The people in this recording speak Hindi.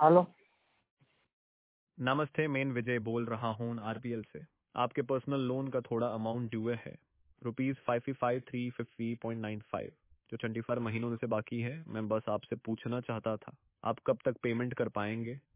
हेलो। नमस्ते, मैं विजय बोल रहा हूँ आरबीएल से। आपके पर्सनल लोन का थोड़ा अमाउंट ड्यू है, ₹55,350.95, जो 24 महीनों से बाकी है। मैं बस आपसे पूछना चाहता था, आप कब तक पेमेंट कर पाएंगे?